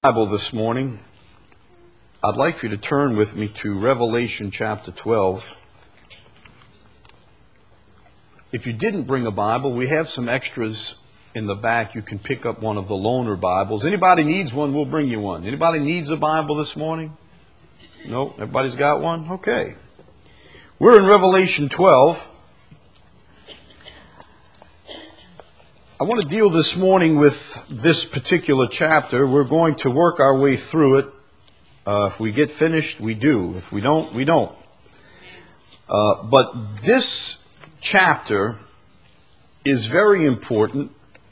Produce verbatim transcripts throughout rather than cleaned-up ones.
Bible this morning, I'd like for you to turn with me to Revelation chapter twelve. If you didn't bring a Bible, we have some extras in the back. You can pick up one of the loaner Bibles. Anybody needs one, we'll bring you one. Anybody needs a Bible this morning? No? Everybody's got one? Okay. We're in Revelation twelve. I want to deal this morning with this particular chapter. We're going to work our way through it. Uh, if we get finished, we do. If we don't, we don't. Uh, but this chapter is very important.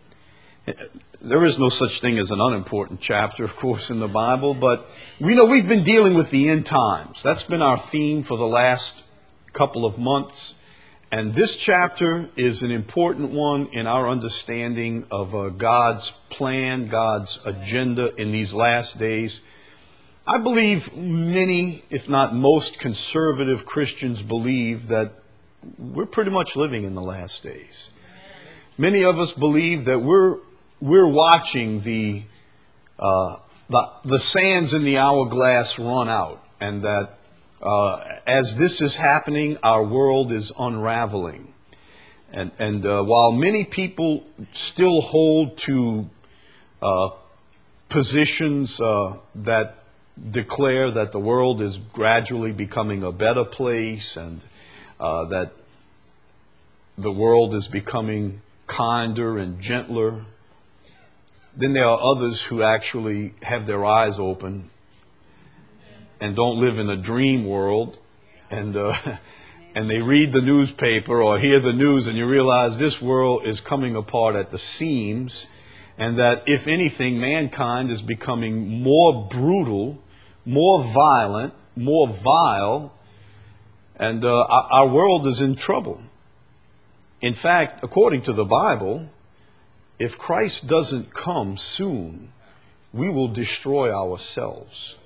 There is no such thing as an unimportant chapter, of course, in the Bible. But we know we've been dealing with the end times. That's been our theme for the last couple of months. And this chapter is an important one in our understanding of uh, God's plan, God's agenda in these last days. I believe many, if not most, conservative Christians believe that we're pretty much living in the last days. Many of us believe that we're we're watching the uh, the, the sands in the hourglass run out, and that Uh, as this is happening, our world is unraveling. And, and uh, while many people still hold to uh, positions uh, that declare that the world is gradually becoming a better place and uh, that the world is becoming kinder and gentler, then there are others who actually have their eyes open and don't live in a dream world, and uh, and they read the newspaper or hear the news, and you realize this world is coming apart at the seams, and that if anything, mankind is becoming more brutal, more violent, more vile, and uh, our, our world is in trouble. In fact, according to the Bible, if Christ doesn't come soon, we will destroy ourselves.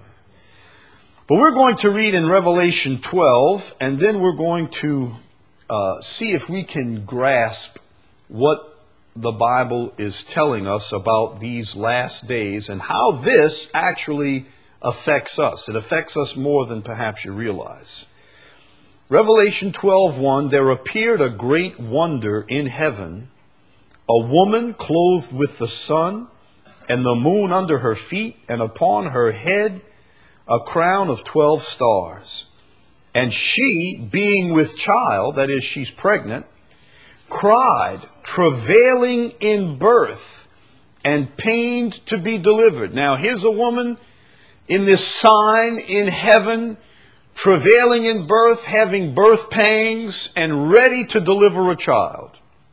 But we're going to read in Revelation twelve, and then we're going to uh, see if we can grasp what the Bible is telling us about these last days and how this actually affects us. It affects us more than perhaps you realize. Revelation twelve one, there appeared a great wonder in heaven, a woman clothed with the sun and the moon under her feet, and upon her head a crown of twelve stars. And she, being with child, that is, she's pregnant, cried, travailing in birth, and pained to be delivered. Now, here's a woman in this sign in heaven, travailing in birth, having birth pangs, and ready to deliver a child.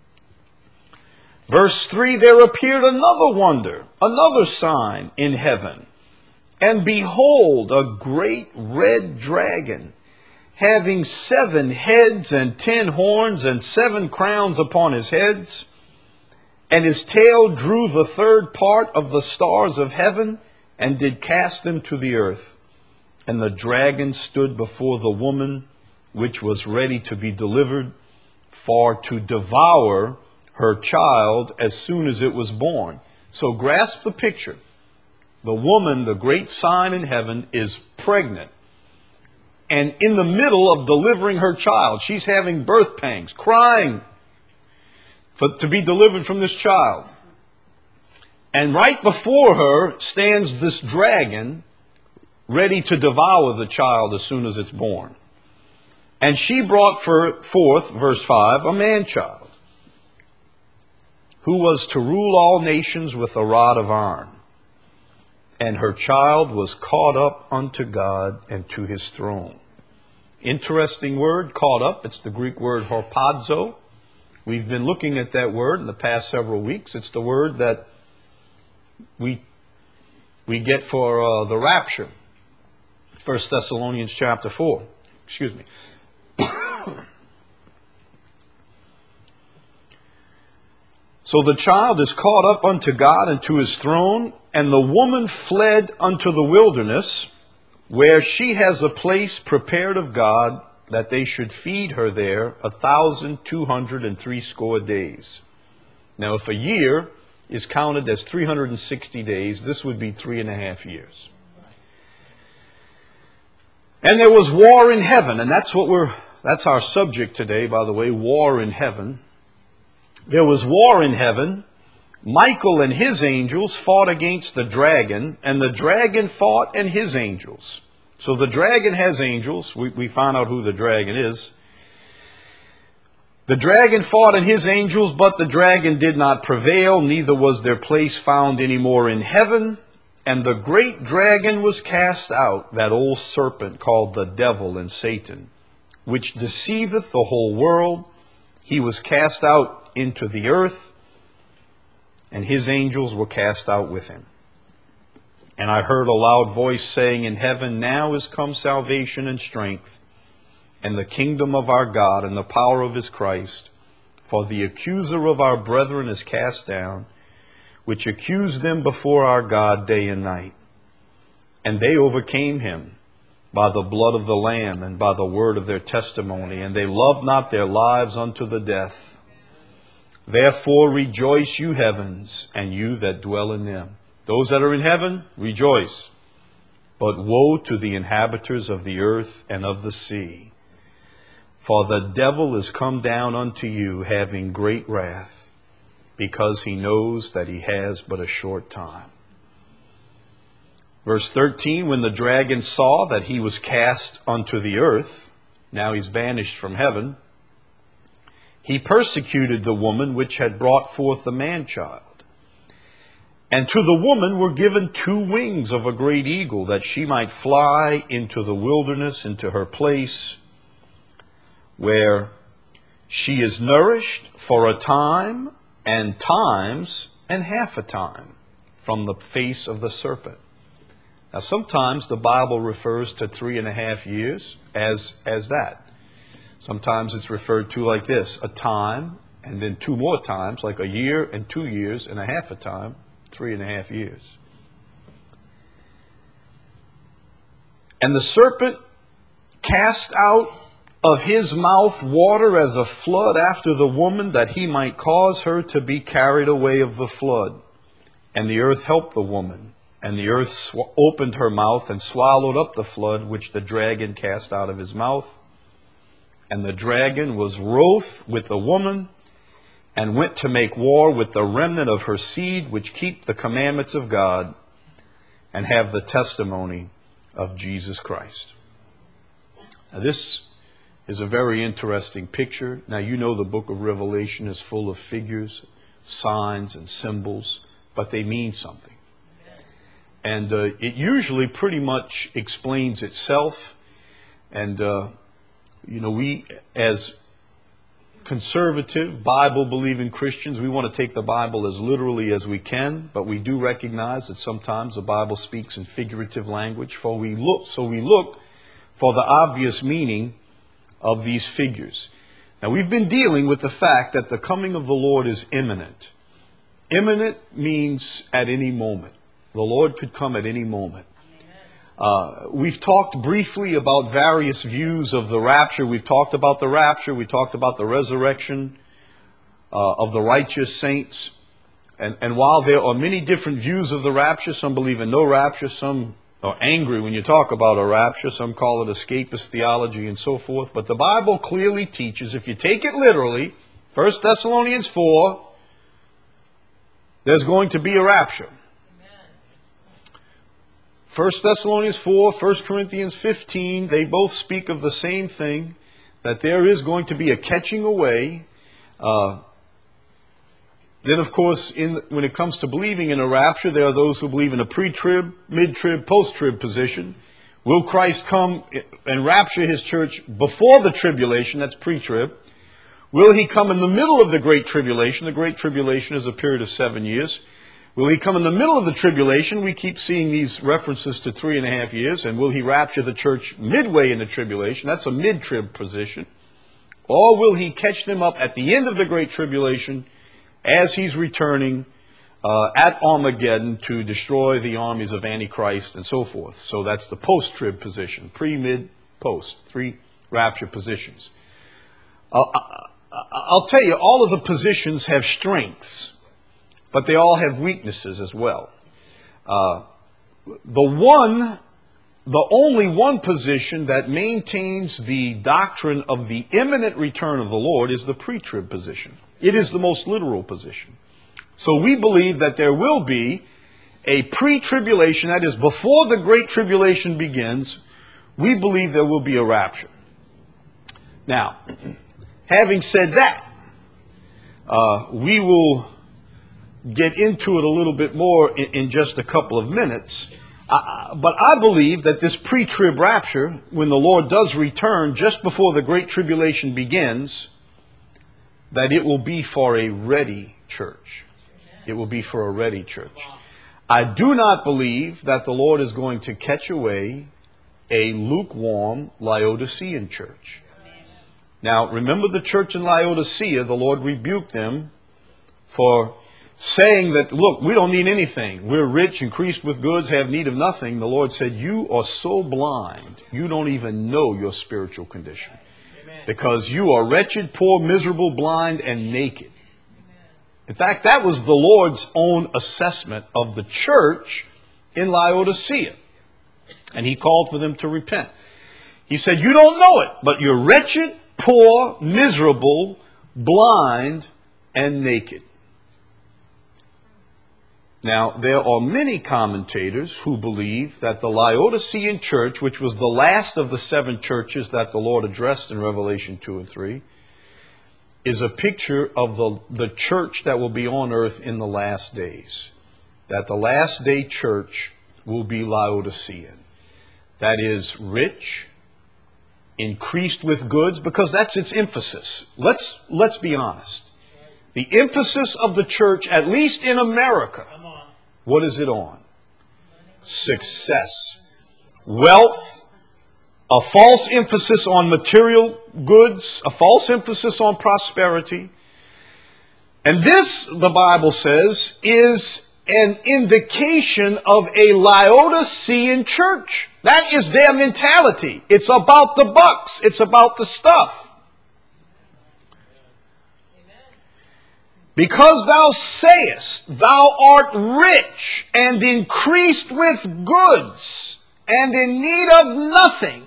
Verse three, there appeared another wonder, another sign in heaven. And behold, a great red dragon, having seven heads and ten horns and seven crowns upon his heads. And his tail drew the third part of the stars of heaven, and did cast them to the earth. And the dragon stood before the woman, which was ready to be delivered, for to devour her child as soon as it was born. So grasp the picture. The woman, the great sign in heaven, is pregnant. And in the middle of delivering her child, she's having birth pangs, crying for, to be delivered from this child. And right before her stands this dragon, ready to devour the child as soon as it's born. And she brought forth, verse five, a man-child, who was to rule all nations with a rod of iron. And her child was caught up unto God and to his throne. Interesting word, caught up. It's the Greek word harpazo. We've been looking at that word in the past several weeks. It's the word that we we get for uh, the rapture. First Thessalonians chapter four. Excuse me. So the child is caught up unto God and to his throne, and the woman fled unto the wilderness, where she has a place prepared of God, that they should feed her there a thousand two hundred and threescore days. Now if a year is counted as three hundred sixty days. This would be three and a half years. And there was war in heaven, and that's what we're, that's our subject today, by the way, war in heaven. There was war in heaven. Michael and his angels fought against the dragon, and the dragon fought and his angels. So the dragon has angels. We, we found out who the dragon is. The dragon fought and his angels, but the dragon did not prevail, neither was their place found any more in heaven. And the great dragon was cast out, that old serpent called the devil and Satan, which deceiveth the whole world. He was cast out into the earth, and his angels were cast out with him. And I heard a loud voice saying in heaven, now is come salvation and strength, and the kingdom of our God, and the power of his Christ. For the accuser of our brethren is cast down, which accused them before our God day and night. And they overcame him by the blood of the Lamb and by the word of their testimony, and they loved not their lives unto the death. Therefore rejoice, you heavens, and you that dwell in them. Those that are in heaven, rejoice. But woe to the inhabitants of the earth and of the sea. For the devil is come down unto you, having great wrath, because he knows that he has but a short time. Verse thirteen, when the dragon saw that he was cast unto the earth, now he's banished from heaven, he persecuted the woman which had brought forth the man-child. And to the woman were given two wings of a great eagle, that she might fly into the wilderness, into her place, where she is nourished for a time, and times, and half a time, from the face of the serpent. Now sometimes the Bible refers to three and a half years as, as that. Sometimes it's referred to like this, a time, and then two more times, like a year and two years and a half a time, three and a half years. And the serpent cast out of his mouth water as a flood after the woman, that he might cause her to be carried away of the flood. And the earth helped the woman, and the earth sw- opened her mouth and swallowed up the flood which the dragon cast out of his mouth. And the dragon was wroth with the woman, and went to make war with the remnant of her seed, which keep the commandments of God, and have the testimony of Jesus Christ. Now this is a very interesting picture. Now you know the book of Revelation is full of figures, signs, and symbols, but they mean something. And uh, it usually pretty much explains itself. And, uh, you know, we as conservative, Bible-believing Christians, we want to take the Bible as literally as we can, but we do recognize that sometimes the Bible speaks in figurative language. For we look, so we look for the obvious meaning of these figures. Now, we've been dealing with the fact that the coming of the Lord is imminent. Imminent means at any moment. The Lord could come at any moment. Uh, we've talked briefly about various views of the rapture. We've talked about the rapture. We talked about the resurrection uh, of the righteous saints. And, and while there are many different views of the rapture, some believe in no rapture, some are angry when you talk about a rapture, some call it escapist theology and so forth. But the Bible clearly teaches, if you take it literally, First Thessalonians four, there's going to be a rapture. First Thessalonians four, First Corinthians fifteen, they both speak of the same thing, that there is going to be a catching away. Uh, then, of course, in, when it comes to believing in a rapture, there are those who believe in a pre-trib, mid-trib, post-trib position. Will Christ come and rapture his church before the tribulation? That's pre-trib. Will he come in the middle of the Great Tribulation? The Great Tribulation is a period of seven years. Will he come in the middle of the tribulation? We keep seeing these references to three and a half years. And will he rapture the church midway in the tribulation? That's a mid-trib position. Or will he catch them up at the end of the Great Tribulation as he's returning uh, at Armageddon to destroy the armies of Antichrist and so forth? So that's the post-trib position. Pre, mid, post. Three rapture positions. Uh, I'll tell you, all of the positions have strengths. but they all have weaknesses as well. Uh, the one, the only one position that maintains the doctrine of the imminent return of the Lord is the pre-trib position. It is the most literal position. So we believe that there will be a pre-tribulation, that is, before the great tribulation begins, we believe there will be a rapture. Now, having said that, uh, we will get into it a little bit more in, in just a couple of minutes. Uh, but I believe that this pre-trib rapture, when the Lord does return just before the great tribulation begins, that it will be for a ready church. It will be for a ready church. I do not believe that the Lord is going to catch away a lukewarm Laodicean church. Now, remember the church in Laodicea, the Lord rebuked them for saying that, look, we don't need anything. We're rich, increased with goods, have need of nothing. The Lord said, you are so blind, you don't even know your spiritual condition. Amen. Because you are wretched, poor, miserable, blind, and naked. In fact, that was the Lord's own assessment of the church in Laodicea. And he called for them to repent. He said, you don't know it, but you're wretched, poor, miserable, blind, and naked. Now, there are many commentators who believe that the Laodicean church, which was the last of the seven churches that the Lord addressed in Revelation two and three, is a picture of the, the church that will be on earth in the last days. That the last day church will be Laodicean. That is rich, increased with goods, because that's its emphasis. Let's, let's be honest. The emphasis of the church, at least in America, what is it on? Success, wealth, a false emphasis on material goods, a false emphasis on prosperity. And this, the Bible says, is an indication of a Laodicean church. That is their mentality. It's about the bucks. It's about the stuff. Because thou sayest, thou art rich and increased with goods and in need of nothing.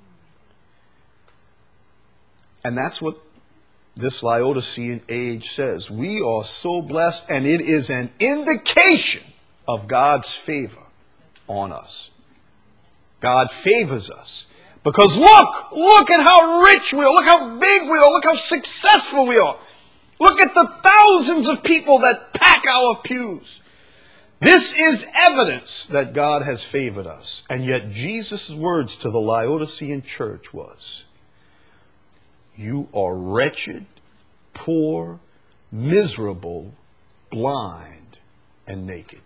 And that's what this Laodicean age says. We are so blessed, and it is an indication of God's favor on us. God favors us. Because look, look at how rich we are. Look how big we are. Look how successful we are. Look at the thousands of people that pack our pews. This is evidence that God has favored us. And yet Jesus' words to the Laodicean church was, you are wretched, poor, miserable, blind, and naked.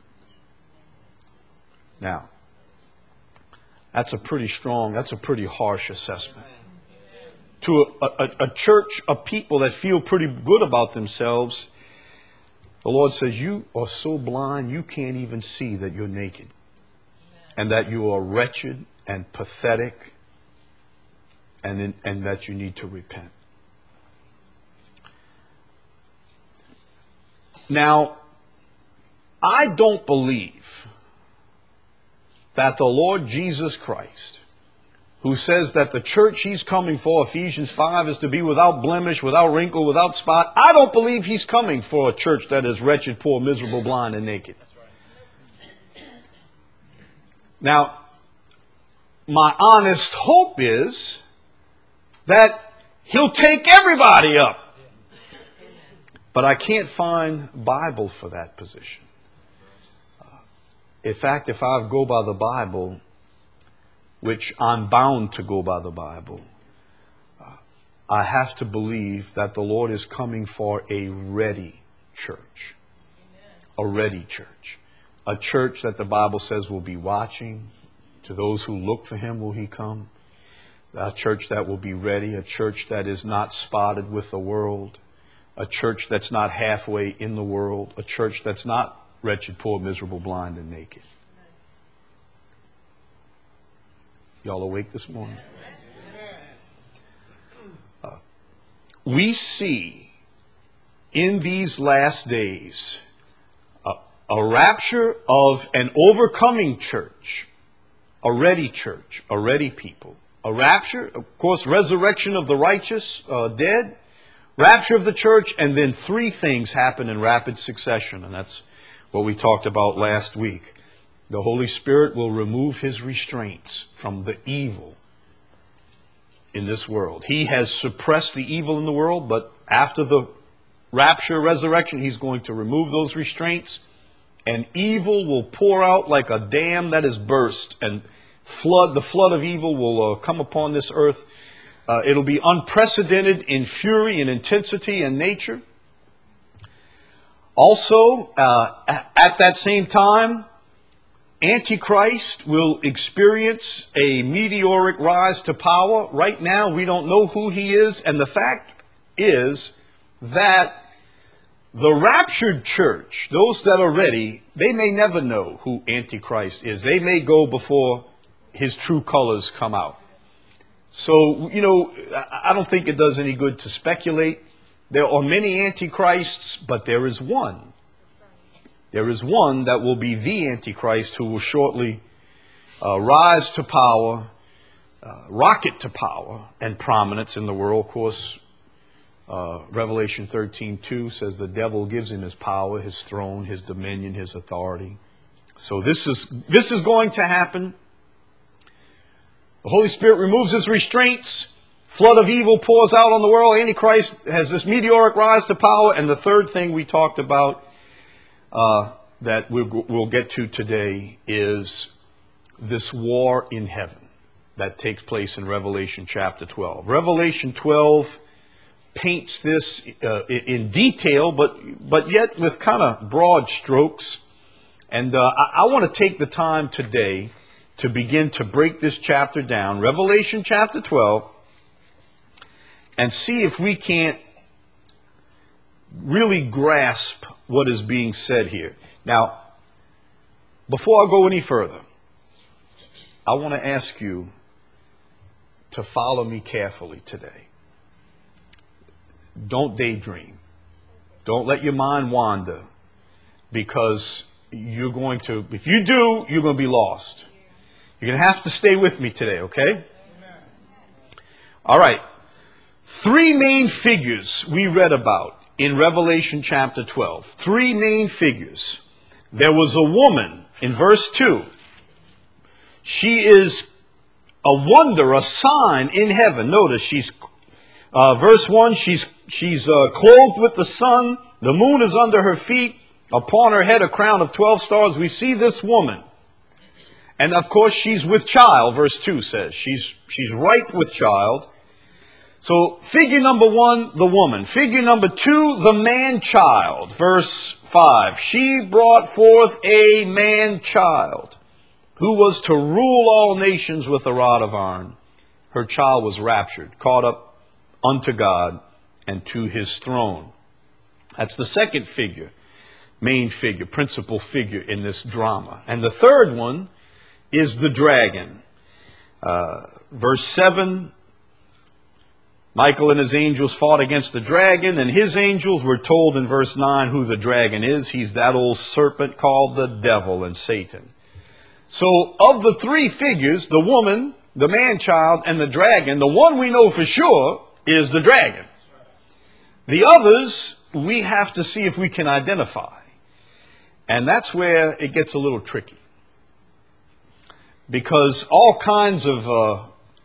Now, that's a pretty strong, that's a pretty harsh assessment. To a, a, a church of people that feel pretty good about themselves, the Lord says, you are so blind you can't even see that you're naked. And that you are wretched and pathetic, and, in, and that you need to repent. Now, I don't believe that the Lord Jesus Christ, who says that the church he's coming for, Ephesians five, is to be without blemish, without wrinkle, without spot. I don't believe he's coming for a church that is wretched, poor, miserable, blind, and naked. Now, my honest hope is that he'll take everybody up. But I can't find Bible for that position. In fact, if I go by the Bible, which I'm bound to go by the Bible, uh, I have to believe that the Lord is coming for a ready church. A ready church. A church that the Bible says will be watching. To those who look for him will he come. A church that will be ready. A church that is not spotted with the world. A church that's not halfway in the world. A church that's not wretched, poor, miserable, blind, and naked. Y'all awake this morning? Uh, we see in these last days a rapture of an overcoming church, a ready church, a ready people. A rapture, of course, resurrection of the righteous uh, dead, rapture of the church, and then three things happen in rapid succession, and that's what we talked about last week. The Holy Spirit will remove his restraints from the evil in this world. He has suppressed the evil in the world, but after the rapture, resurrection, he's going to remove those restraints, and evil will pour out like a dam that is burst, and flood, the flood of evil will uh, come upon this earth. Uh, it'll be unprecedented in fury and intensity and nature. Also, uh, at that same time, Antichrist will experience a meteoric rise to power. Right now, we don't know who he is, and the fact is that the raptured church, those that are ready, they may never know who Antichrist is. They may go before his true colors come out. So, you know, I don't think it does any good to speculate. There are many antichrists, but there is one. There is one that will be the Antichrist who will shortly uh, rise to power, uh, rocket to power and prominence in the world. Of course, uh, Revelation thirteen two says the devil gives him his power, his throne, his dominion, his authority. So this is this is going to happen. The Holy Spirit removes his restraints. Flood of evil pours out on the world. Antichrist has this meteoric rise to power. And the third thing we talked about uh, that we'll, we'll get to today is this war in heaven that takes place in Revelation chapter twelve. Revelation twelve paints this uh, in detail, but, but yet with kind of broad strokes. And uh, I, I want to take the time today to begin to break this chapter down, Revelation chapter twelve, and see if we can't really grasp what is being said here. Now, before I go any further, I want to ask you to follow me carefully today. Don't daydream. Don't let your mind wander, because you're going to, if you do, you're going to be lost. You're going to have to stay with me today, okay? Amen. All right. Three main figures we read about in Revelation chapter twelve. Three main figures. There was a woman in verse two. She is a wonder, a sign in heaven. Notice she's, uh, verse one, she's, she's uh, clothed with the sun. The moon is under her feet. Upon her head a crown of twelve stars. We see this woman. And of course, she's with child, verse two says. She's, she's ripe with child. So, figure number one, the woman. Figure number two, the man-child, verse five. She brought forth a man-child who was to rule all nations with a rod of iron. Her child was raptured, caught up unto God and to his throne. That's the second figure, main figure, principal figure in this drama. And the third one is the dragon. Uh, verse seven, Michael and his angels fought against the dragon, and his angels were told in verse nine who the dragon is. He's that old serpent called the devil and Satan. So of the three figures, the woman, the man-child, and the dragon, the one we know for sure is the dragon. The others, we have to see if we can identify. And that's where it gets a little tricky. Because all kinds of uh,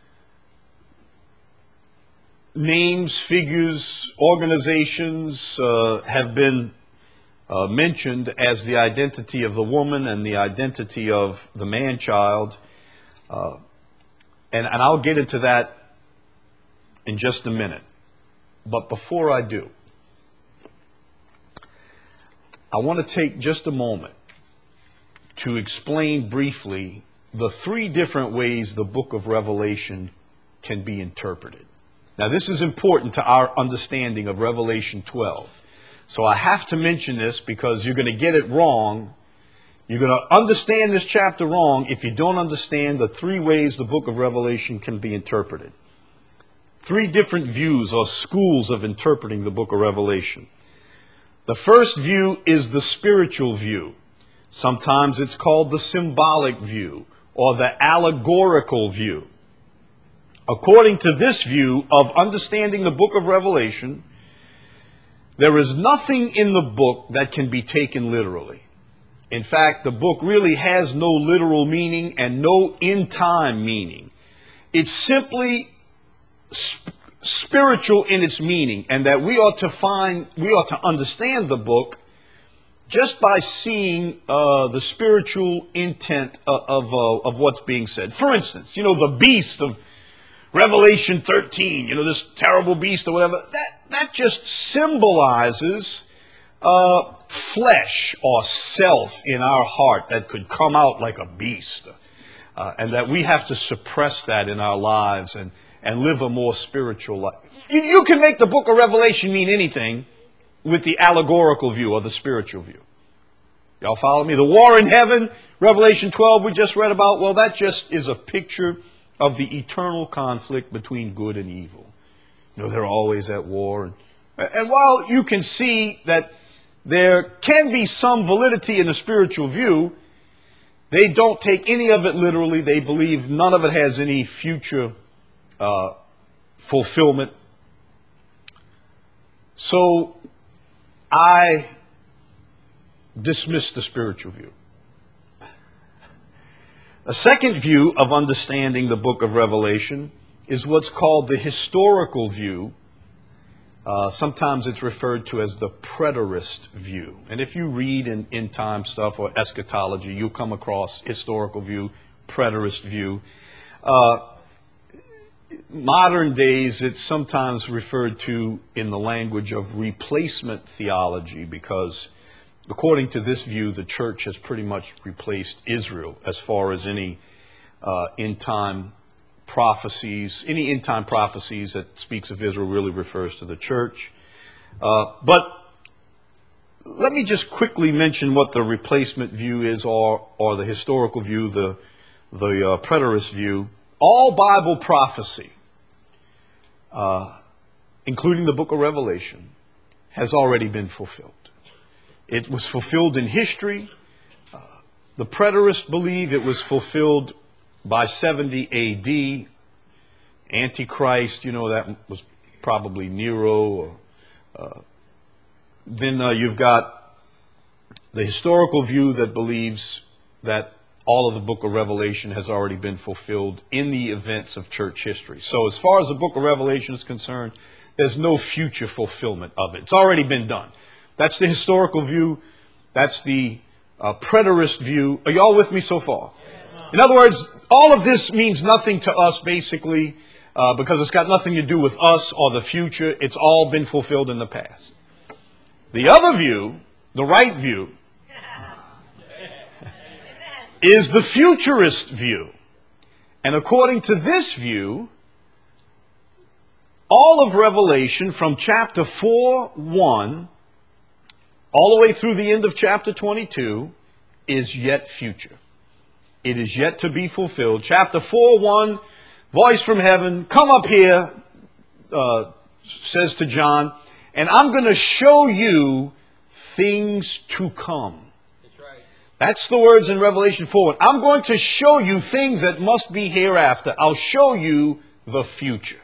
names, figures, organizations uh, have been uh, mentioned as the identity of the woman and the identity of the man-child. Uh, and, and I'll get into that in just a minute. But before I do, I want to take just a moment to explain briefly the three different ways the book of Revelation can be interpreted. Now, this is important to our understanding of Revelation twelve. So I have to mention this because you're going to get it wrong. You're going to understand this chapter wrong if you don't understand the three ways the book of Revelation can be interpreted. Three different views or schools of interpreting the book of Revelation. The first view is the spiritual view. Sometimes it's called the symbolic view or the allegorical view. According to this view of understanding the book of Revelation, there is nothing in the book that can be taken literally. In fact, the book really has no literal meaning and no in-time meaning. It's simply sp- spiritual in its meaning, and that we ought to find, we ought to understand the book just by seeing uh, the spiritual intent of, of, uh, of what's being said. For instance, you know, the beast of Revelation thirteen, you know, this terrible beast or whatever, that, that just symbolizes uh, flesh or self in our heart that could come out like a beast. Uh, and that we have to suppress that in our lives and, and live a more spiritual life. You, you can make the book of Revelation mean anything with the allegorical view or the spiritual view. Y'all follow me? The war in heaven, Revelation twelve we just read about, well, that just is a picture of the eternal conflict between good and evil. You know, they're always at war. And, and while you can see that there can be some validity in the spiritual view, they don't take any of it literally. They believe none of it has any future uh, fulfillment. So I dismiss the spiritual view. A second view of understanding the book of Revelation is what's called the historical view. Uh, sometimes it's referred to as the preterist view. And if you read in end-time stuff or eschatology, you'll come across historical view, preterist view. Uh, modern days, it's sometimes referred to in the language of replacement theology, because according to this view, the church has pretty much replaced Israel as far as any uh, end-time prophecies. Any end-time prophecies that speaks of Israel really refers to the church. Uh, but let me just quickly mention what the replacement view is, or, or the historical view, the, the uh, preterist view. All Bible prophecy, uh, including the book of Revelation, has already been fulfilled. It was fulfilled in history. Uh, the preterists believe it was fulfilled by seventy A D. Antichrist, you know, that was probably Nero. Or, uh, then uh, you've got the historical view that believes that all of the book of Revelation has already been fulfilled in the events of church history. So as far as the book of Revelation is concerned, there's no future fulfillment of it. It's already been done. That's the historical view. That's the uh, preterist view. Are y'all with me so far? In other words, all of this means nothing to us, basically, uh, because it's got nothing to do with us or the future. It's all been fulfilled in the past. The other view, the right view, is the futurist view. And according to this view, all of Revelation from chapter four, one, all the way through the end of chapter twenty-two is yet future. It is yet to be fulfilled. Chapter four, one, voice from heaven, come up here, uh, says to John, and I'm going to show you things to come. That's right. That's the words in Revelation four. I'm going to show you things that must be hereafter. I'll show you the future.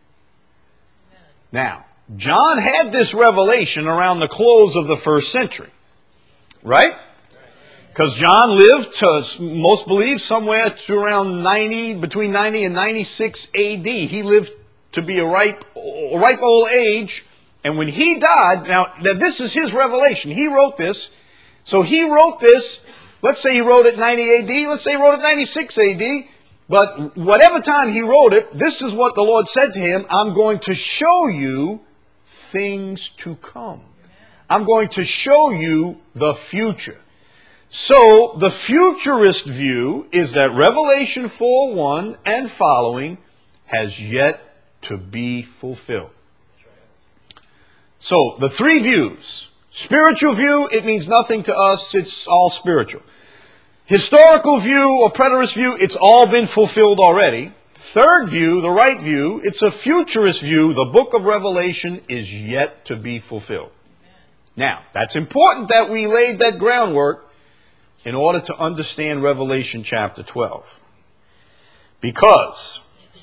Now, John had this revelation around the close of the first century, right? Because John lived, to, most believe, somewhere to around ninety, between ninety and ninety-six A D. He lived to be a ripe, a ripe old age, and when he died, now, now this is his revelation. He wrote this, so he wrote this. Let's say he wrote it ninety A D. Let's say he wrote it ninety-six A D. But whatever time he wrote it, this is what the Lord said to him: I'm going to show you things to come. I'm going to show you the future. So the futurist view is that Revelation four, one and following has yet to be fulfilled. So the three views. Spiritual view, it means nothing to us. It's all spiritual. Historical view or preterist view, it's all been fulfilled already. Third view, the right view, it's a futurist view. The book of Revelation is yet to be fulfilled. Now, that's important that we laid that groundwork in order to understand Revelation chapter twelve. Because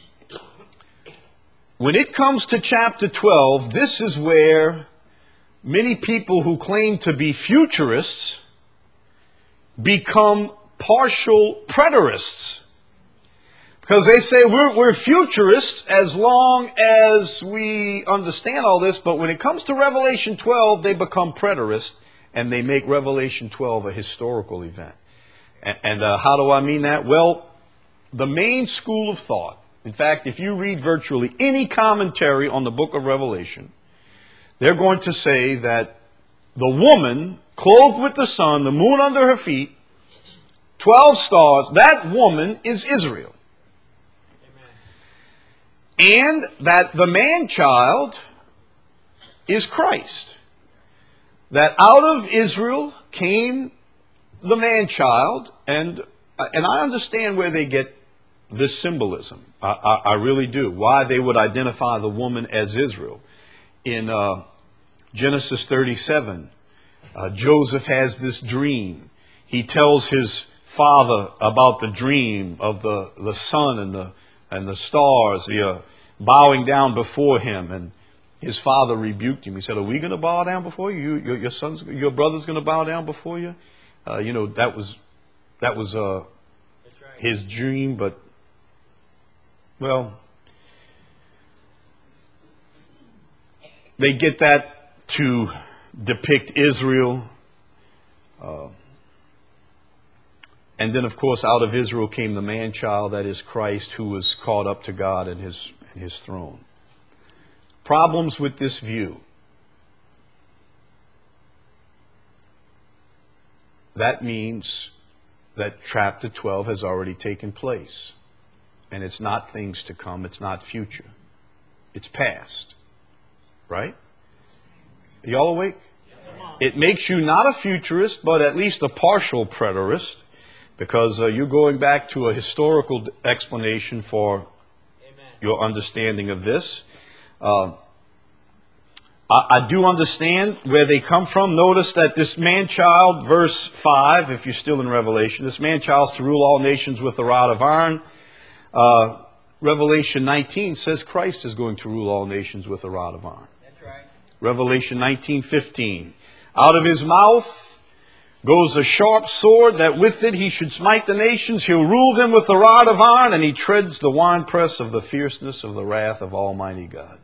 when it comes to chapter twelve, this is where many people who claim to be futurists become partial preterists. Because they say we're, we're futurists as long as we understand all this, but when it comes to Revelation twelve, they become preterists and they make Revelation twelve a historical event. And, and uh, how do I mean that? Well, the main school of thought, in fact, if you read virtually any commentary on the book of Revelation, they're going to say that the woman clothed with the sun, the moon under her feet, twelve stars, that woman is Israel. And that the man-child is Christ. That out of Israel came the man-child, and and I understand where they get this symbolism. I, I, I really do. Why they would identify the woman as Israel. In uh, Genesis thirty-seven, uh, Joseph has this dream. He tells his father about the dream of the, the sun and the and the stars, the uh, bowing down before him. And his father rebuked him. He said, "Are we going to bow down before you? Your, your son's, your brother's going to bow down before you?" Uh, you know, that was that was uh, his dream. But well, they get that to depict Israel. Uh, And then, of course, out of Israel came the man-child, that is Christ, who was caught up to God in his, in his throne. Problems with this view. That means that chapter twelve has already taken place. And it's not things to come, it's not future. It's past. Right? Are y'all awake? It makes you not a futurist, but at least a partial preterist. Because uh, you're going back to a historical explanation for Amen. Your understanding of this. Uh, I, I do understand where they come from. Notice that this man-child, verse five, if you're still in Revelation, this man-child is to rule all nations with a rod of iron. Uh, Revelation nineteen says Christ is going to rule all nations with a rod of iron. That's right. Revelation nineteen fifteen. Out of his mouth goes a sharp sword, that with it he should smite the nations. He'll rule them with a rod of iron, and he treads the winepress of the fierceness of the wrath of Almighty God.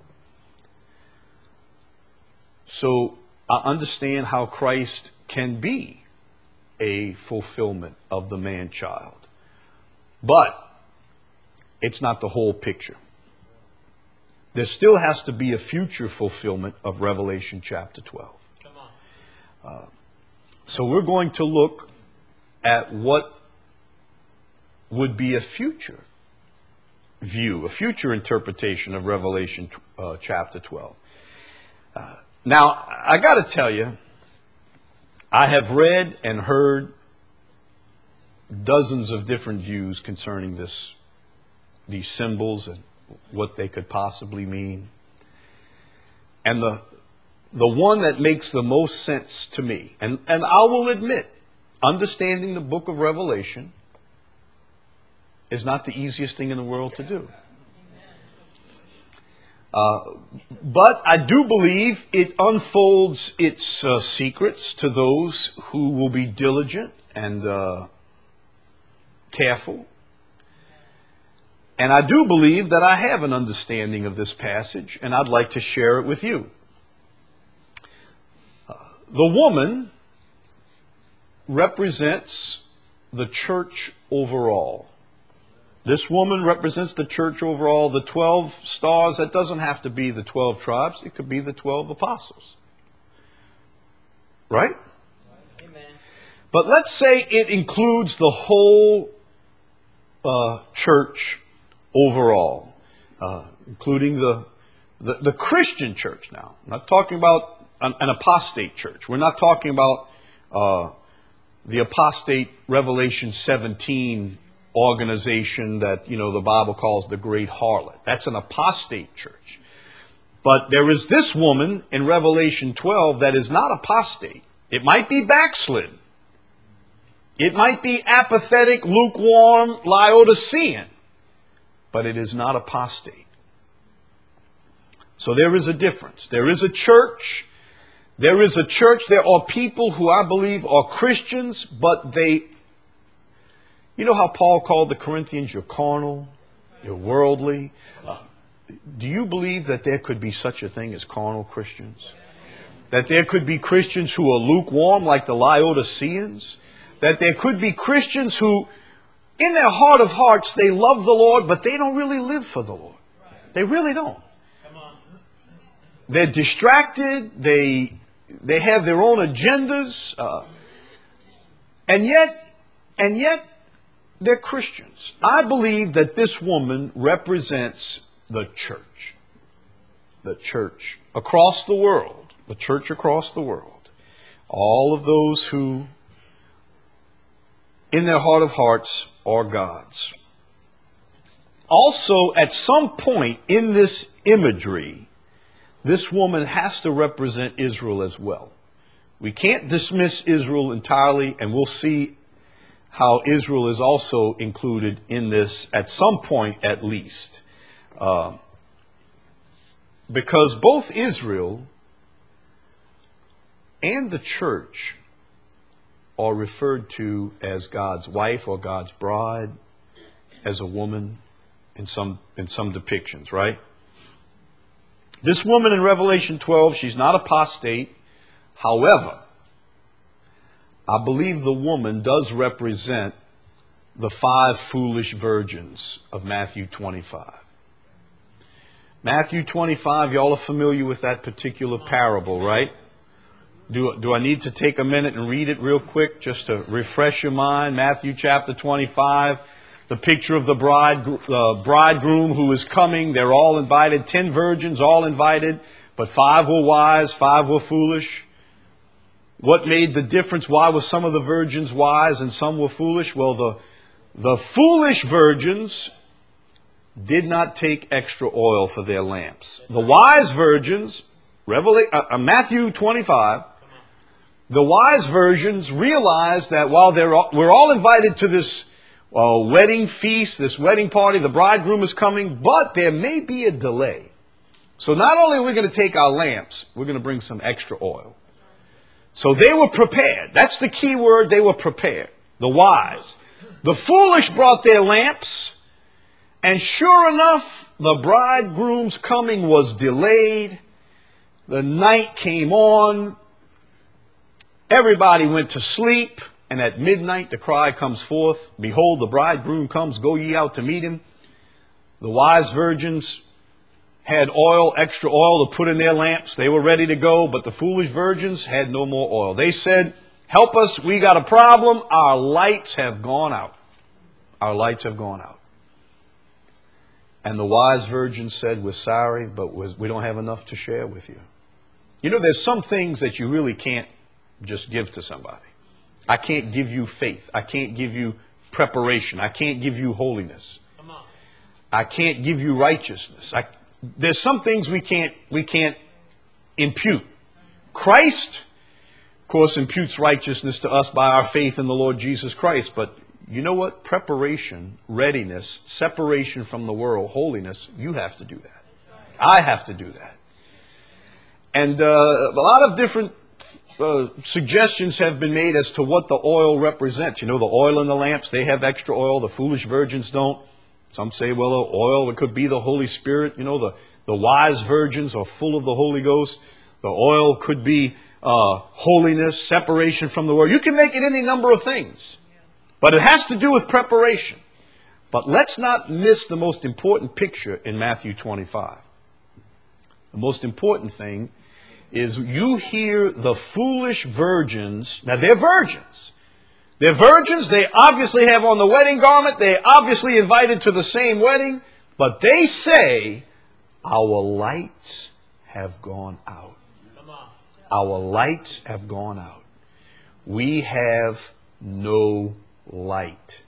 So I understand how Christ can be a fulfillment of the man-child. But it's not the whole picture. There still has to be a future fulfillment of Revelation chapter twelve. Come on. Uh, So we're going to look at what would be a future view, a future interpretation of Revelation uh, chapter twelve. Uh, now, I got to tell you, I have read and heard dozens of different views concerning this, these symbols and what they could possibly mean. And the The one that makes the most sense to me, and, and I will admit, understanding the book of Revelation is not the easiest thing in the world to do. Uh, but I do believe it unfolds its uh, secrets to those who will be diligent and uh, careful. And I do believe that I have an understanding of this passage, and I'd like to share it with you. The woman represents the church overall. This woman represents the church overall. The twelve stars, that doesn't have to be the twelve tribes. It could be the twelve apostles. Right? Amen. But let's say it includes the whole uh, church overall, uh, including the, the, the Christian church now. I'm not talking about An, an apostate church. We're not talking about uh, the apostate Revelation seventeen organization that, you know, the Bible calls the great harlot. That's an apostate church. But there is this woman in Revelation twelve that is not apostate. It might be backslidden. It might be apathetic, lukewarm, Laodicean, but it is not apostate. So there is a difference. There is a church. There is a church. There are people who I believe are Christians, but they, you know how Paul called the Corinthians, you're carnal, you're worldly. Uh, do you believe that there could be such a thing as carnal Christians? That there could be Christians who are lukewarm like the Laodiceans? That there could be Christians who, in their heart of hearts, they love the Lord, but they don't really live for the Lord. They really don't. They're distracted. They they have their own agendas, uh, and yet and yet they're Christians. I believe that this woman represents the church, the church across the world, the church across the world. All of those who, in their heart of hearts, are God's. Also, at some point in this imagery, this woman has to represent Israel as well. We can't dismiss Israel entirely, and we'll see how Israel is also included in this at some point at least. Uh, because both Israel and the church are referred to as God's wife or God's bride, as a woman in some in some depictions, right? This woman in Revelation twelve, she's not apostate. However, I believe the woman does represent the five foolish virgins of Matthew twenty-five. Matthew twenty-five, y'all are familiar with that particular parable, right? Do, do I need to take a minute and read it real quick just to refresh your mind? Matthew chapter twenty-five, the picture of the bride, uh, bridegroom who is coming. They're all invited, ten virgins all invited, but five were wise, five were foolish. What made the difference? Why were some of the virgins wise and some were foolish? Well, the, the foolish virgins did not take extra oil for their lamps. The wise virgins, Revelation, uh, Matthew twenty-five, the wise virgins realized that while they're all, we're all invited to this uh, wedding feast, this wedding party, the bridegroom is coming, but there may be a delay. So not only are we going to take our lamps, we're going to bring some extra oil. So they were prepared. That's the key word. They were prepared. The wise. The foolish brought their lamps, and sure enough, the bridegroom's coming was delayed. The night came on. Everybody went to sleep. And at midnight the cry comes forth, behold, the bridegroom comes, go ye out to meet him. The wise virgins had oil, extra oil to put in their lamps. They were ready to go, but the foolish virgins had no more oil. They said, help us, we got a problem. Our lights have gone out. Our lights have gone out. And the wise virgins said, we're sorry, but we don't have enough to share with you. You know, there's some things that you really can't just give to somebody. I can't give you faith. I can't give you preparation. I can't give you holiness. I can't give you righteousness. I, there's some things we can't we can't impute. Christ, of course, imputes righteousness to us by our faith in the Lord Jesus Christ. But you know what? Preparation, readiness, separation from the world, holiness, you have to do that. I have to do that. And uh, a lot of different Uh, suggestions have been made as to what the oil represents. You know, the oil in the lamps, they have extra oil. The foolish virgins don't. Some say, well, the oil, it could be the Holy Spirit. You know, the, the wise virgins are full of the Holy Ghost. The oil could be uh, holiness, separation from the world. You can make it any number of things. But it has to do with preparation. But let's not miss the most important picture in Matthew twenty-five. The most important thing is you hear the foolish virgins. Now, they're virgins. They're virgins. They obviously have on the wedding garment. They're obviously invited to the same wedding. But they say, our lights have gone out. Our lights have gone out. We have no light.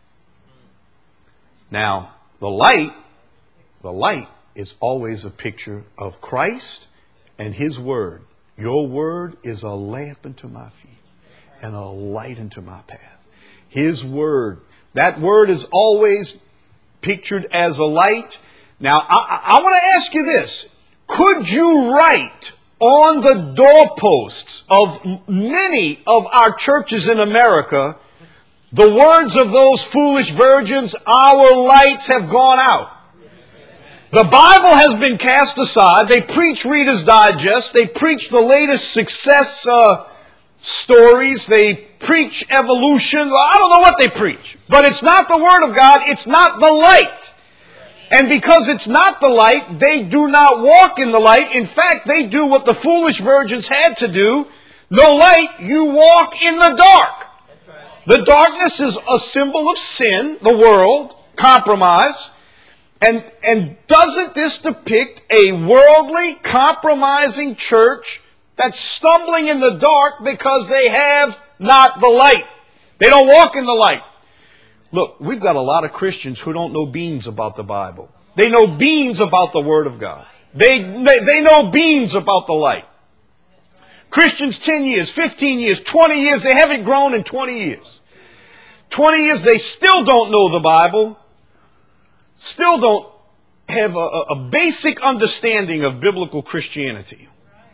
Now, the light, the light is always a picture of Christ and His Word. Your word is a lamp unto my feet and a light unto my path. His Word. That Word is always pictured as a light. Now, I, I want to ask you this. Could you write on the doorposts of many of our churches in America the words of those foolish virgins, "Our lights have gone out"? The Bible has been cast aside. They preach Reader's Digest. They preach the latest success uh, stories. They preach evolution. I don't know what they preach. But it's not the Word of God. It's not the light. And because it's not the light, they do not walk in the light. In fact, they do what the foolish virgins had to do. No light, you walk in the dark. The darkness is a symbol of sin, the world, compromise. And, and doesn't this depict a worldly, compromising church that's stumbling in the dark because they have not the light? They don't walk in the light. Look, we've got a lot of Christians who don't know beans about the Bible. They know beans about the Word of God. They, they, they know beans about the light. Christians ten years, fifteen years, twenty years, they haven't grown in twenty years. twenty years, they still don't know the Bible. Still don't have a, a basic understanding of biblical Christianity.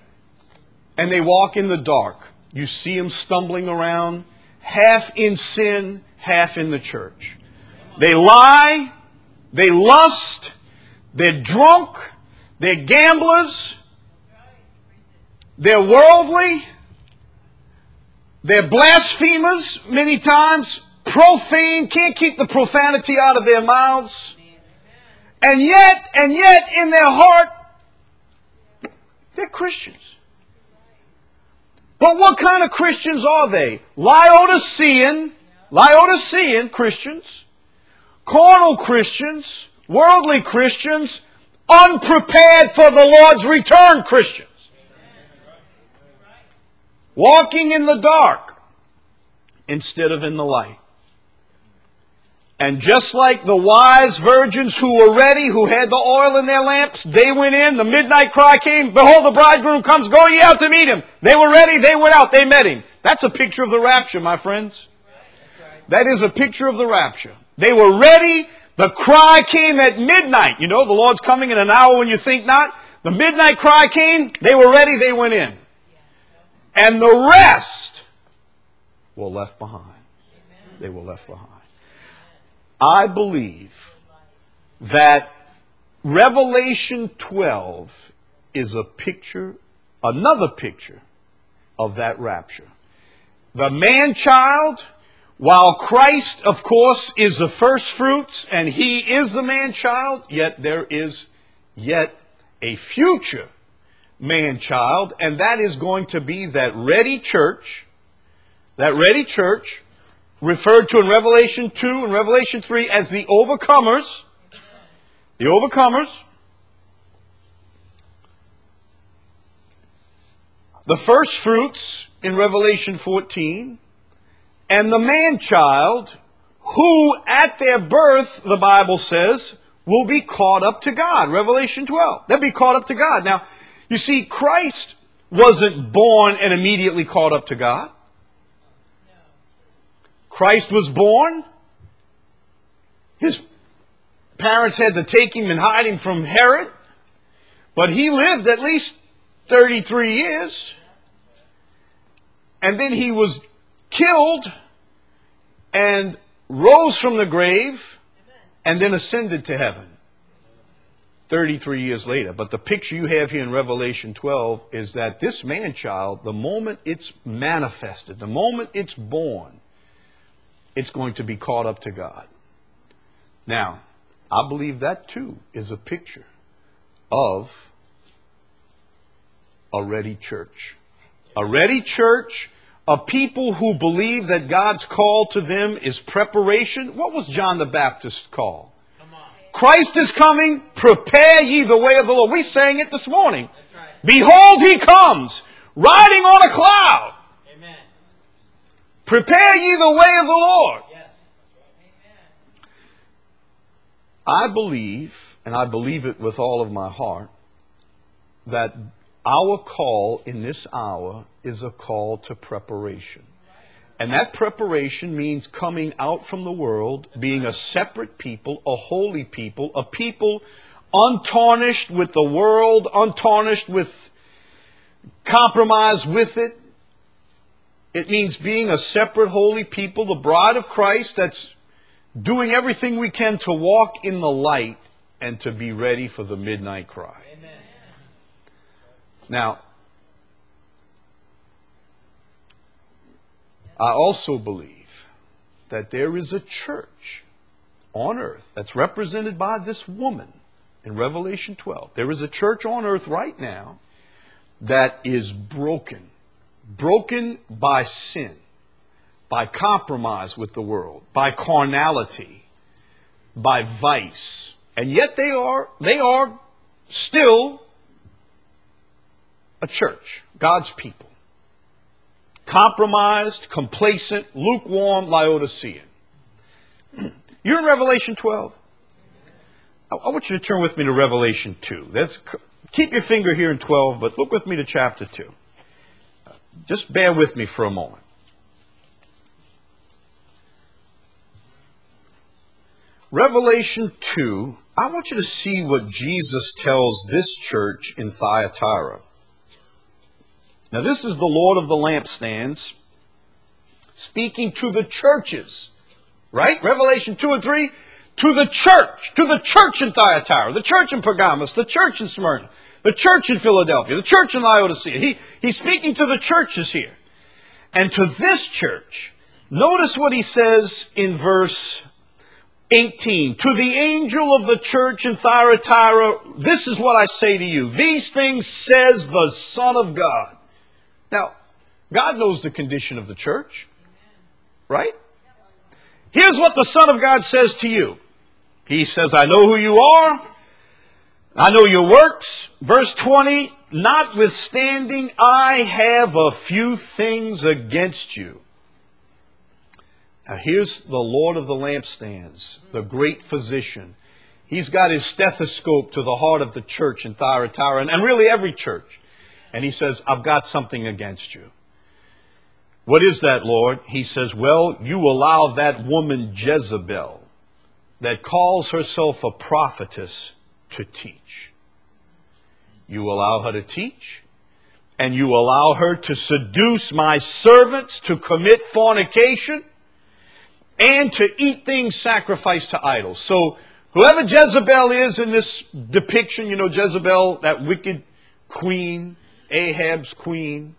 And they walk in the dark. You see them stumbling around, half in sin, half in the church. They lie, they lust, they're drunk, they're gamblers, they're worldly, they're blasphemers many times, profane, can't keep the profanity out of their mouths. And yet, and yet, in their heart, they're Christians. But what kind of Christians are they? Laodicean, Laodicean Christians, carnal Christians, worldly Christians, unprepared for the Lord's return Christians. Walking in the dark instead of in the light. And just like the wise virgins who were ready, who had the oil in their lamps, they went in, the midnight cry came, "Behold, the bridegroom comes, go ye out to meet him." They were ready, they went out, they met him. That's a picture of the rapture, my friends. That is a picture of the rapture. They were ready, the cry came at midnight. You know, the Lord's coming in an hour when you think not. The midnight cry came, they were ready, they went in. And the rest were left behind. They were left behind. I believe that Revelation twelve is a picture, another picture of that rapture. The man-child, while Christ, of course, is the first fruits and He is the man-child, yet there is yet a future man-child, and that is going to be that ready church, that ready church, referred to in Revelation two and Revelation three as the overcomers. The overcomers. The first fruits in Revelation fourteen. And the man-child who at their birth, the Bible says, will be caught up to God. Revelation twelve. They'll be caught up to God. Now, you see, Christ wasn't born and immediately caught up to God. Christ was born. His parents had to take him and hide him from Herod. But he lived at least thirty-three years. And then he was killed and rose from the grave and then ascended to heaven. thirty-three years later. But the picture you have here in Revelation twelve is that this man-child, the moment it's manifested, the moment it's born, it's going to be caught up to God. Now, I believe that too is a picture of a ready church. A ready church, a people who believe that God's call to them is preparation. What was John the Baptist's call? Christ is coming, prepare ye the way of the Lord. We sang it this morning. Right. Behold, He comes, riding on a cloud. Amen. Prepare ye the way of the Lord. Yes. Amen. I believe, and I believe it with all of my heart, that our call in this hour is a call to preparation. And that preparation means coming out from the world, being a separate people, a holy people, a people untarnished with the world, untarnished with compromise with it. It means being a separate holy people, the bride of Christ that's doing everything we can to walk in the light and to be ready for the midnight cry. Amen. Now, I also believe that there is a church on earth that's represented by this woman in Revelation twelve. There is a church on earth right now that is broken. Broken by sin, by compromise with the world, by carnality, by vice. And yet they are, they are still a church, God's people. Compromised, complacent, lukewarm, Laodicean. You're in Revelation twelve. I, I want you to turn with me to Revelation two. That's, keep your finger here in twelve, but look with me to chapter two. Just bear with me for a moment. Revelation two, I want you to see what Jesus tells this church in Thyatira. Now this is the Lord of the lampstands speaking to the churches, right? Revelation two and three, to the church, to the church in Thyatira, the church in Pergamos, the church in Smyrna, the church in Philadelphia, the church in Laodicea. He, he's speaking to the churches here. And to this church, notice what he says in verse eighteen. To the angel of the church in Thyatira, this is what I say to you. These things says the Son of God. Now, God knows the condition of the church, right? Here's what the Son of God says to you. He says, I know who you are. I know your works. Verse twenty, notwithstanding, I have a few things against you. Now here's the Lord of the lampstands, the great physician. He's got his stethoscope to the heart of the church in Thyatira, and, and really every church. And he says, I've got something against you. What is that, Lord? He says, well, you allow that woman Jezebel that calls herself a prophetess to teach. You allow her to teach, and you allow her to seduce my servants to commit fornication and to eat things sacrificed to idols. So whoever Jezebel is in this depiction, you know, Jezebel, that wicked queen, Ahab's queen.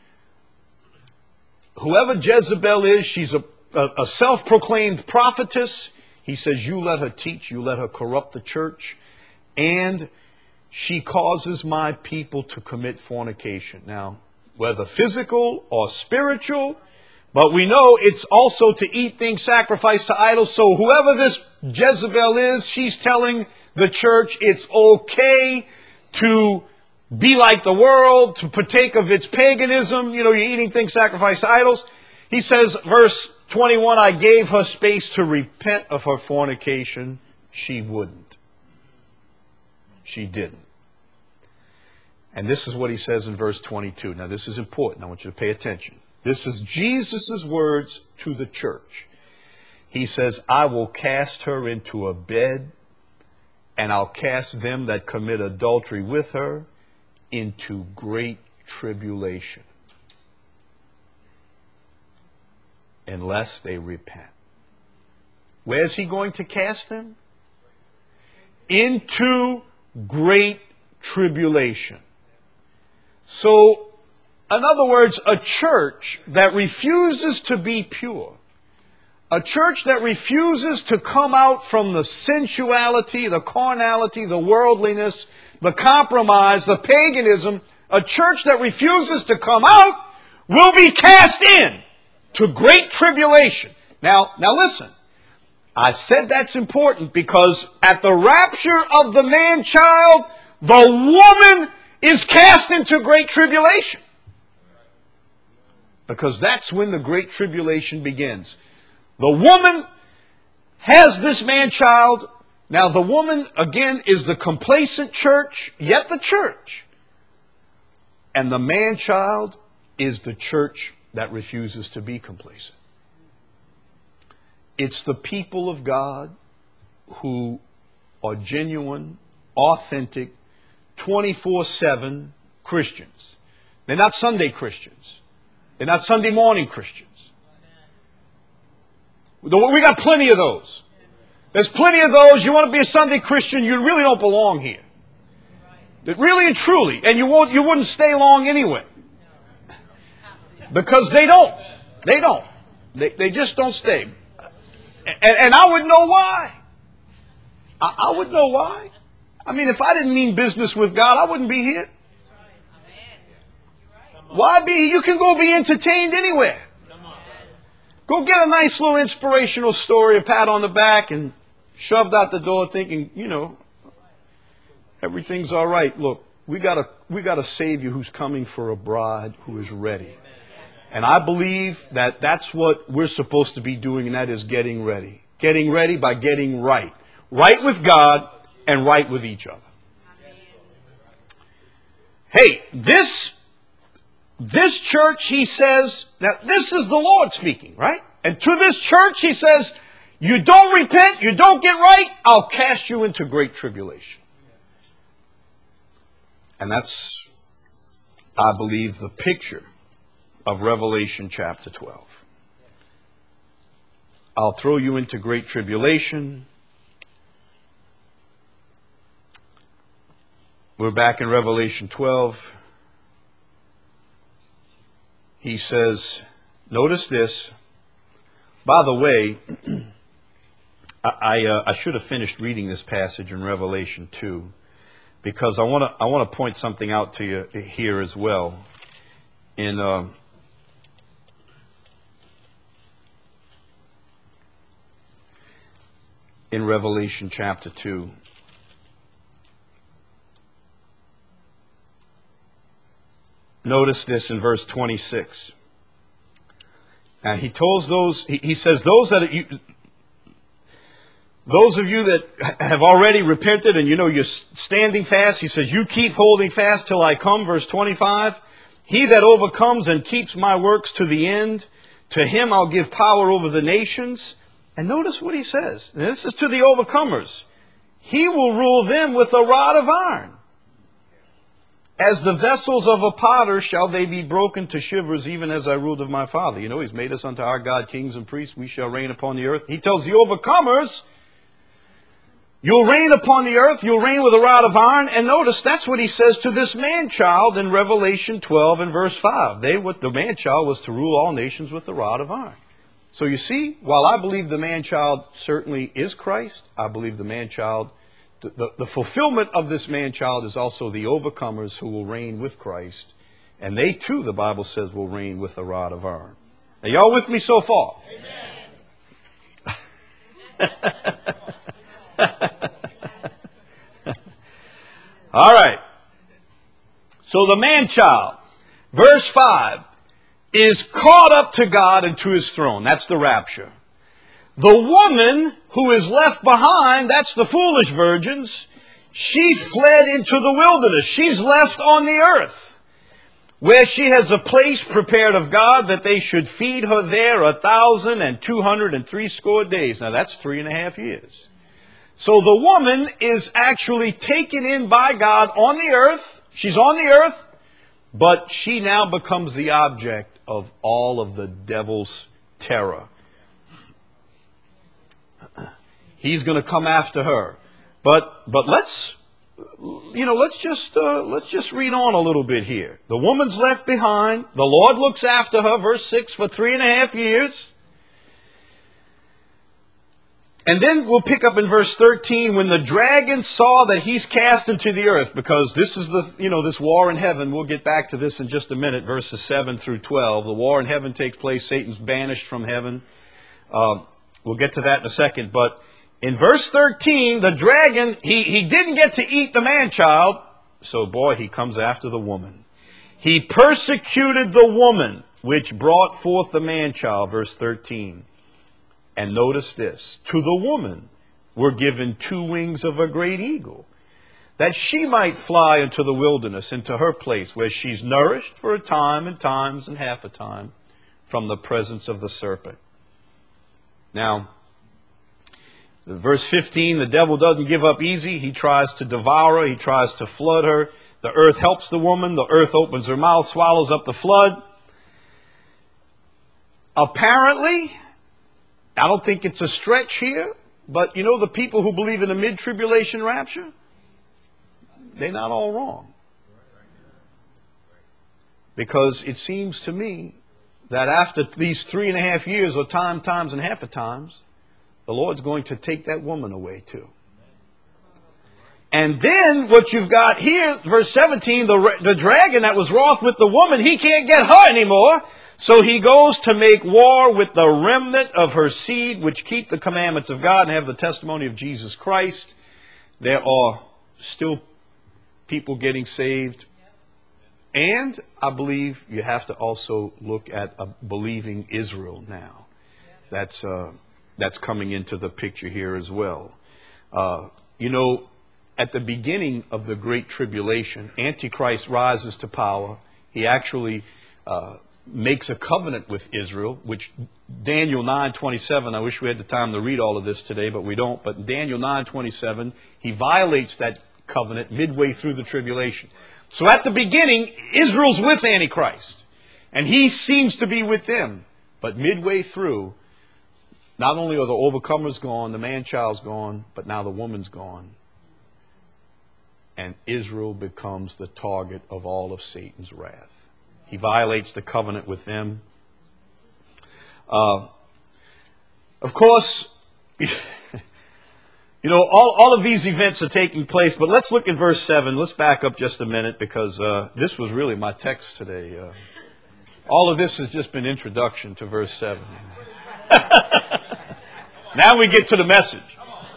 Whoever Jezebel is, she's a, a, a self-proclaimed prophetess. He says, you let her teach, you let her corrupt the church, and she causes my people to commit fornication. Now, whether physical or spiritual, but we know it's also to eat things sacrificed to idols. So whoever this Jezebel is, she's telling the church it's okay to be like the world, to partake of its paganism. You know, you're eating things sacrificed to idols. He says, verse twenty-one, I gave her space to repent of her fornication. She wouldn't. She didn't. And this is what he says in verse twenty-two. Now this is important. I want you to pay attention. This is Jesus' words to the church. He says, I will cast her into a bed, and I'll cast them that commit adultery with her into great tribulation, unless they repent. Where's he going to cast them? Into great tribulation. So, in other words, a church that refuses to be pure, a church that refuses to come out from the sensuality, the carnality, the worldliness, the compromise, the paganism, a church that refuses to come out will be cast in to great tribulation. Now, now listen. I said that's important because at the rapture of the man-child, the woman is cast into great tribulation. Because that's when the great tribulation begins. The woman has this man-child. Now the woman, again, is the complacent church, yet the church. And the man-child is the church that refuses to be complacent. It's the people of God who are genuine, authentic, twenty-four seven Christians. They're not Sunday Christians. They're not Sunday morning Christians. We got plenty of those. There's plenty of those. You want to be a Sunday Christian, you really don't belong here. That really and truly, and you won't, you wouldn't stay long anyway. Because they don't. They don't. They, they just don't stay. And, and I would know why. I, I would know why. I mean, if I didn't mean business with God, I wouldn't be here. Why be? You can go be entertained anywhere. Go get a nice little inspirational story, a pat on the back, and shoved out the door thinking, you know, everything's all right. Look, we got a we got a Savior who's coming for a bride who is ready. And I believe that that's what we're supposed to be doing, and that is getting ready. Getting ready by getting right. Right with God and right with each other. Hey, this, this church, he says, now this is the Lord speaking, right? And to this church, he says, you don't repent, you don't get right, I'll cast you into great tribulation. And that's, I believe, the picture of Revelation chapter twelve. I'll throw you into great tribulation. We're back in Revelation twelve. He says, notice this. By the way, I, I, uh, I should have finished reading this passage in Revelation two, because I want to I want to point something out to you here as well. In uh, in Revelation chapter two. Notice this in verse twenty-six. And he tells those, he, he says, those that you, those of you that have already repented and you know you're standing fast, he says, you keep holding fast till I come, verse twenty-five. He that overcomes and keeps my works to the end, to him I'll give power over the nations. And notice what he says. And this is to the overcomers. He will rule them with a rod of iron. As the vessels of a potter shall they be broken to shivers, even as I ruled of my Father. You know, he's made us unto our God kings and priests. We shall reign upon the earth. He tells the overcomers, you'll reign upon the earth. You'll reign with a rod of iron. And notice that's what he says to this man-child in Revelation twelve and verse five. They, what the man-child was to rule all nations with a rod of iron. So you see, while I believe the man-child certainly is Christ, I believe the man-child, the, the, the fulfillment of this man-child is also the overcomers who will reign with Christ. And they too, the Bible says, will reign with a rod of iron. Are y'all with me so far? Amen. All right. So the man-child, verse five, is caught up to God and to his throne. That's the rapture. The woman who is left behind, that's the foolish virgins, she fled into the wilderness. She's left on the earth, where she has a place prepared of God that they should feed her there a thousand and two hundred and three score days. Now that's three and a half years. So the woman is actually taken in by God on the earth. She's on the earth, but she now becomes the object of all of the devil's terror. He's going to come after her. But but let's you know let's just uh, let's just read on a little bit here. The woman's left behind. The Lord looks after her, verse six, for three and a half years. And then we'll pick up in verse thirteen, when the dragon saw that he's cast into the earth, because this is the, you know, this war in heaven. We'll get back to this in just a minute, verses seven through twelve. The war in heaven takes place. Satan's banished from heaven. Uh, we'll get to that in a second. But in verse thirteen, the dragon, he, he didn't get to eat the man-child. So, boy, he comes after the woman. He persecuted the woman, which brought forth the man-child, verse thirteen. And notice this, to the woman were given two wings of a great eagle, that she might fly into the wilderness, into her place, where she's nourished for a time and times and half a time, from the presence of the serpent. Now, verse fifteen, the devil doesn't give up easy. He tries to devour her. He tries to flood her. The earth helps the woman. The earth opens her mouth, swallows up the flood. Apparently, I don't think it's a stretch here, but you know the people who believe in a mid-tribulation rapture? They're not all wrong. Because it seems to me that after these three and a half years, or time, times, and half a times, the Lord's going to take that woman away too. And then what you've got here, verse seventeen, the, the dragon that was wroth with the woman, he can't get her anymore. So he goes to make war with the remnant of her seed, which keep the commandments of God and have the testimony of Jesus Christ. There are still people getting saved. And I believe you have to also look at a believing Israel now. That's, uh, that's coming into the picture here as well. Uh, you know, at the beginning of the Great Tribulation, Antichrist rises to power. He actually uh, makes a covenant with Israel, which Daniel nine twenty-seven, I wish we had the time to read all of this today, but we don't. But in Daniel nine twenty-seven, he violates that covenant midway through the tribulation. So at the beginning, Israel's with Antichrist, and he seems to be with them. But midway through, not only are the overcomers gone, the man-child's gone, but now the woman's gone. And Israel becomes the target of all of Satan's wrath. He violates the covenant with them. Uh, of course, you know, all, all of these events are taking place, but let's look at verse seven. Let's back up just a minute, because uh, this was really my text today. Uh, all of this has just been introduction to verse seven. Now we get to the message.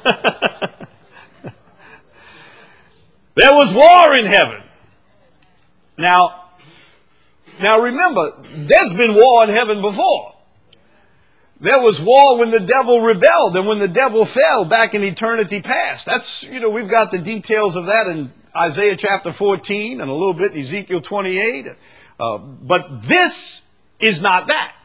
There was war in heaven. Now, now remember, there's been war in heaven before. There was war when the devil rebelled and when the devil fell back in eternity past. That's, you know, we've got the details of that in Isaiah chapter fourteen and a little bit in Ezekiel twenty-eight. Uh, but this is not that.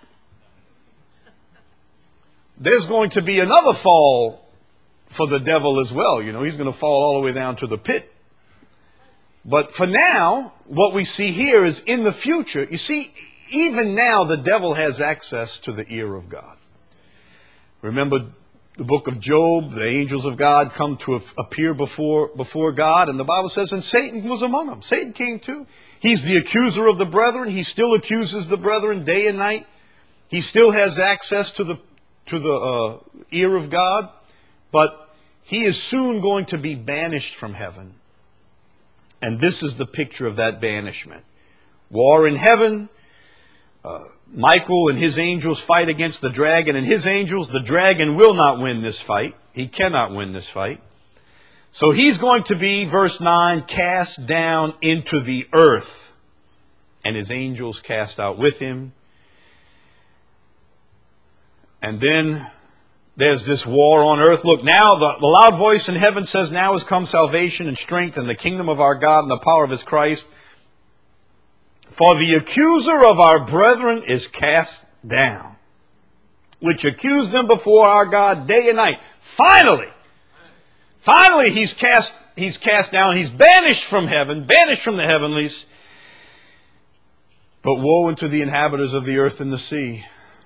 There's going to be another fall for the devil as well. You know, he's going to fall all the way down to the pit. But for now, what we see here is in the future. You see, even now the devil has access to the ear of God. Remember the book of Job, the angels of God come to appear before, before God. And the Bible says, and Satan was among them. Satan came too. He's the accuser of the brethren. He still accuses the brethren day and night. He still has access to the, to the uh, ear of God. But he is soon going to be banished from heaven. And this is the picture of that banishment. War in heaven. Uh, Michael and his angels fight against the dragon and his angels. The dragon will not win this fight. He cannot win this fight. So he's going to be, verse nine, cast down into the earth. And his angels cast out with him. And then there's this war on earth. Look, now the, the loud voice in heaven says, now has come salvation and strength and the kingdom of our God and the power of his Christ. For the accuser of our brethren is cast down, which accused them before our God day and night. Finally, finally he's cast, he's cast down. He's banished from heaven, banished from the heavenlies. But woe unto the inhabitants of the earth and the sea.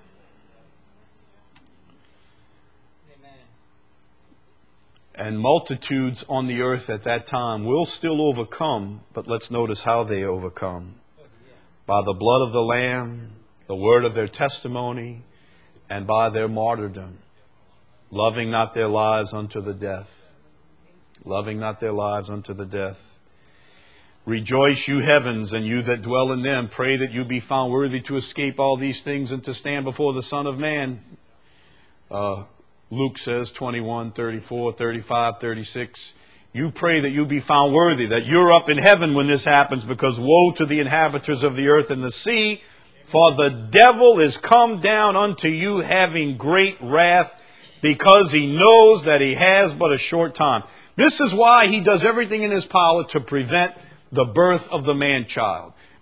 And multitudes on the earth at that time will still overcome, but let's notice how they overcome. By the blood of the Lamb, the word of their testimony, and by their martyrdom, loving not their lives unto the death. Loving not their lives unto the death. Rejoice, you heavens, and you that dwell in them. Pray that you be found worthy to escape all these things and to stand before the Son of Man. Uh, Luke says twenty-one, thirty-four, thirty-five, thirty-six. You pray that you be found worthy, that you're up in heaven when this happens, because woe to the inhabitants of the earth and the sea, for the devil is come down unto you having great wrath, because he knows that he has but a short time. This is why he does everything in his power to prevent the birth of the man-child.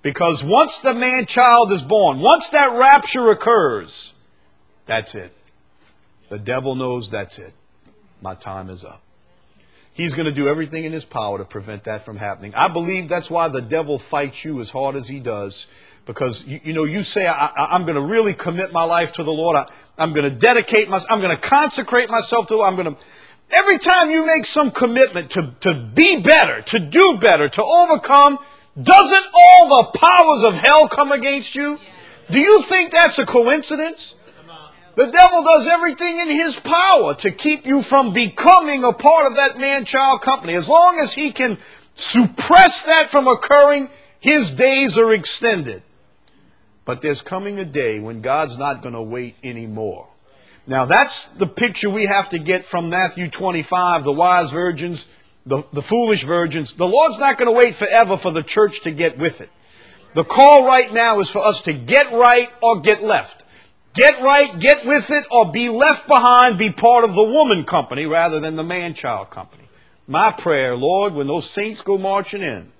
Because once the man-child is born, once that rapture occurs, that's it. The devil knows that's it. My time is up. He's going to do everything in his power to prevent that from happening. I believe that's why the devil fights you as hard as he does. Because, you, you know, you say, I, I, I'm going to really commit my life to the Lord. I, I'm going to dedicate myself. I'm going to consecrate myself to the Lord. I'm going to... Every time you make some commitment to, to be better, to do better, to overcome, doesn't all the powers of hell come against you? Do you think that's a coincidence? The devil does everything in his power to keep you from becoming a part of that man-child company. As long as he can suppress that from occurring, his days are extended. But there's coming a day when God's not going to wait anymore. Now that's the picture we have to get from Matthew twenty-five, the wise virgins, the, the foolish virgins. The Lord's not going to wait forever for the church to get with it. The call right now is for us to get right or get left. Get right, get with it, or be left behind, be part of the woman company rather than the man-child company. My prayer, Lord, when those saints go marching in,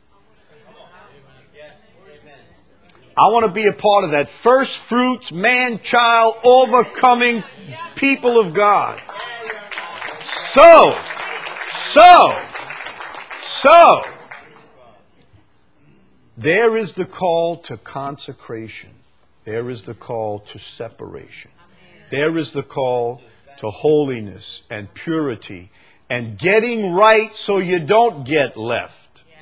I want to be a part of that first fruits, man-child, overcoming people of God. So, so, so, there is the call to consecration. There is the call to separation. There is the call to holiness and purity and getting right so you don't get left.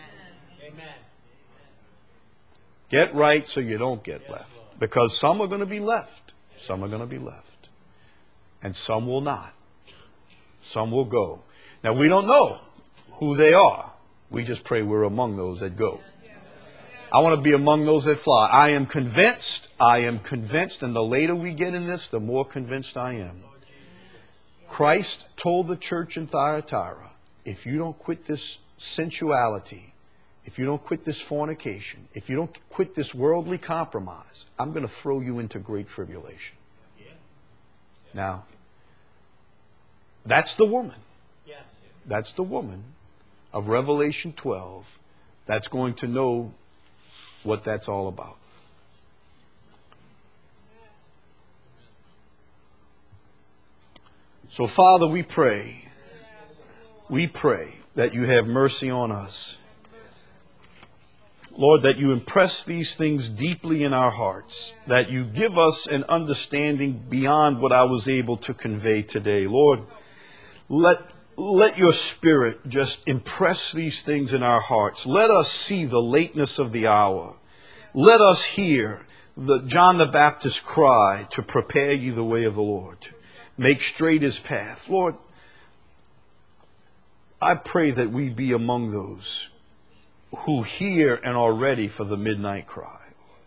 Get right so you don't get left. Because some are going to be left. Some are going to be left. And some will not. Some will go. Now we don't know who they are. We just pray we're among those that go. I want to be among those that fly. I am convinced, I am convinced, and the later we get in this, the more convinced I am. Christ told the church in Thyatira, if you don't quit this sensuality, if you don't quit this fornication, if you don't quit this worldly compromise, I'm going to throw you into great tribulation. Now, that's the woman. That's the woman of Revelation twelve that's going to know what that's all about. So, Father, we pray, we pray that you have mercy on us. Lord, that you impress these things deeply in our hearts, that you give us an understanding beyond what I was able to convey today. Lord, let, let your Spirit just impress these things in our hearts. Let us see the lateness of the hour. Let us hear the John the Baptist cry to prepare ye the way of the Lord, to make straight his path. Lord, I pray that we be among those who hear and are ready for the midnight cry.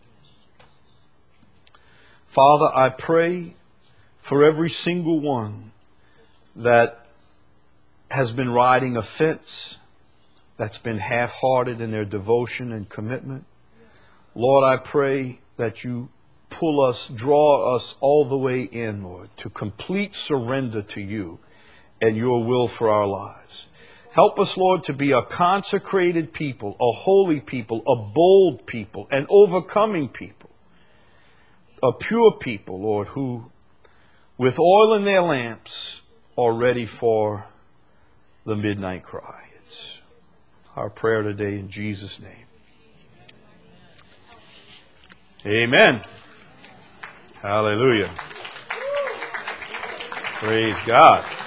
Father, I pray for every single one that has been riding a fence, that's been half-hearted in their devotion and commitment. Lord, I pray that you pull us, draw us all the way in, Lord, to complete surrender to you and your will for our lives. Help us, Lord, to be a consecrated people, a holy people, a bold people, an overcoming people, a pure people, Lord, who, with oil in their lamps, are ready for the midnight cry. It's our prayer today in Jesus' name. Amen. Hallelujah. Praise God.